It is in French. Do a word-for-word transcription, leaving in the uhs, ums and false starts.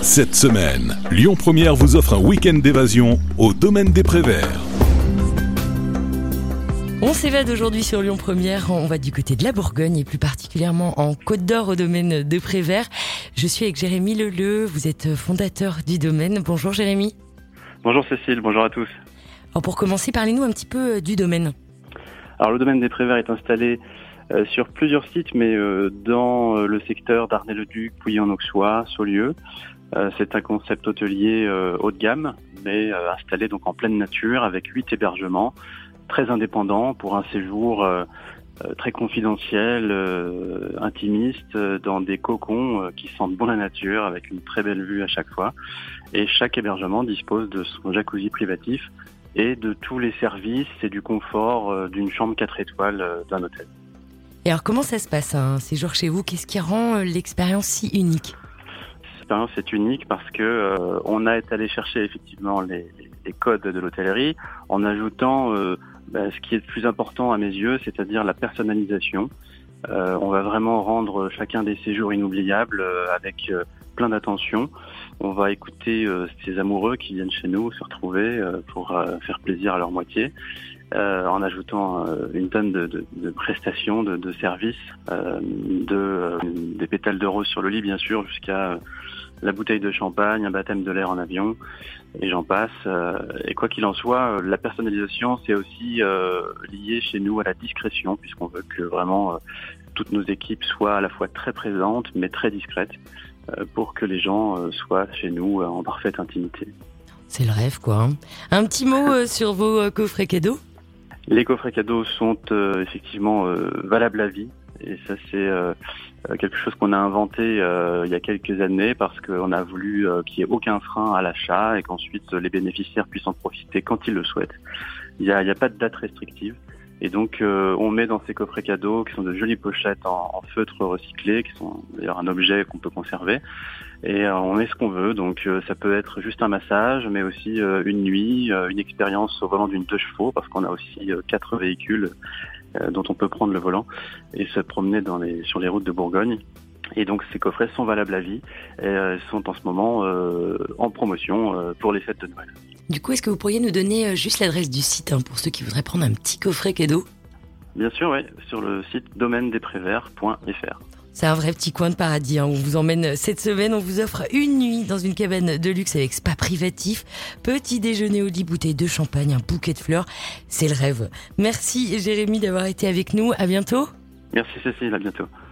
Cette semaine, Lyon Première vous offre un week-end d'évasion au domaine des Préverts. On s'évade aujourd'hui sur Lyon Première, on va du côté de la Bourgogne et plus particulièrement en Côte d'Or au domaine de Préverts. Je suis avec Jérémy Leleu, vous êtes fondateur du domaine. Bonjour Jérémy. Bonjour Cécile, bonjour à tous. Alors pour commencer, parlez-nous un petit peu du domaine. Alors le domaine des Préverts est installé euh, sur plusieurs sites, mais euh, dans euh, le secteur d'Arnay-le-Duc, Pouilly-en-Auxois, Saulieu. Euh, c'est un concept hôtelier euh, haut de gamme, mais euh, installé donc en pleine nature avec huit hébergements, très indépendants pour un séjour euh, euh, très confidentiel, euh, intimiste, euh, dans des cocons euh, qui sentent bon la nature, avec une très belle vue à chaque fois. Et chaque hébergement dispose de son jacuzzi privatif et de tous les services et du confort euh, d'une chambre quatre étoiles euh, d'un hôtel. Et alors comment ça se passe un séjour chez vous? Qu'est-ce qui rend l'expérience si unique? L'expérience est unique parce que euh, on a été allé chercher effectivement les, les codes de l'hôtellerie en ajoutant euh, bah, ce qui est le plus important à mes yeux, c'est-à-dire la personnalisation. Euh, on va vraiment rendre chacun des séjours inoubliables euh, avec euh, plein d'attention. On va écouter euh, ces amoureux qui viennent chez nous se retrouver euh, pour euh, faire plaisir à leur moitié, euh, en ajoutant euh, une tonne de, de, de prestations, de, de services, euh, de, euh, des pétales de rose sur le lit bien sûr, jusqu'à euh, la bouteille de champagne, un baptême de l'air en avion, et j'en passe. Euh, et quoi qu'il en soit, la personnalisation, c'est aussi euh, lié chez nous à la discrétion, puisqu'on veut que vraiment euh, toutes nos équipes soient à la fois très présentes, mais très discrètes, euh, pour que les gens euh, soient chez nous euh, en parfaite intimité. C'est le rêve, quoi. Hein. Un petit mot euh, sur vos euh, coffrets cadeaux? Les coffrets cadeaux sont euh, effectivement euh, valables à vie. Et ça, c'est euh, quelque chose qu'on a inventé euh, il y a quelques années parce qu'on a voulu euh, qu'il n'y ait aucun frein à l'achat et qu'ensuite les bénéficiaires puissent en profiter quand ils le souhaitent. Il n'y a, il y a pas de date restrictive. Et donc, euh, on met dans ces coffrets cadeaux, qui sont de jolies pochettes en, en feutre recyclé, qui sont d'ailleurs un objet qu'on peut conserver. Et euh, on met ce qu'on veut. Donc, euh, ça peut être juste un massage, mais aussi euh, une nuit, euh, une expérience au volant d'une deux chevaux, parce qu'on a aussi euh, quatre véhicules euh, dont on peut prendre le volant et se promener dans les, sur les routes de Bourgogne. Et donc, ces coffrets sont valables à vie et euh, sont en ce moment euh, en promotion euh, pour les fêtes de Noël. Du coup, est-ce que vous pourriez nous donner juste l'adresse du site hein, pour ceux qui voudraient prendre un petit coffret cadeau? Bien sûr, oui, sur le site domaine des préverts point f r. C'est un vrai petit coin de paradis. Hein. On vous emmène cette semaine, on vous offre une nuit dans une cabane de luxe avec spa privatif, petit déjeuner au lit, bouteille de champagne, un bouquet de fleurs. C'est le rêve. Merci Jérémy d'avoir été avec nous. À bientôt. Merci Cécile, à bientôt.